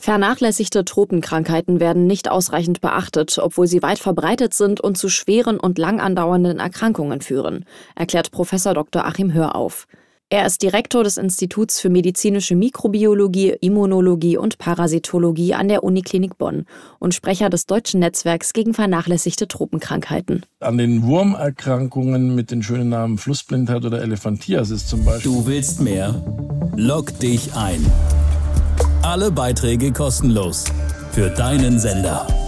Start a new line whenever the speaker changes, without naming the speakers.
Vernachlässigte Tropenkrankheiten werden nicht ausreichend beachtet, obwohl sie weit verbreitet sind und zu schweren und lang andauernden Erkrankungen führen, erklärt Prof. Dr. Achim Hörauf. Er ist Direktor des Instituts für medizinische Mikrobiologie, Immunologie und Parasitologie an der Uniklinik Bonn und Sprecher des Deutschen Netzwerks gegen vernachlässigte Tropenkrankheiten.
An den Wurmerkrankungen mit den schönen Namen Flussblindheit oder Elephantiasis zum Beispiel.
Du willst mehr? Log dich ein. Alle Beiträge kostenlos für deinen Sender.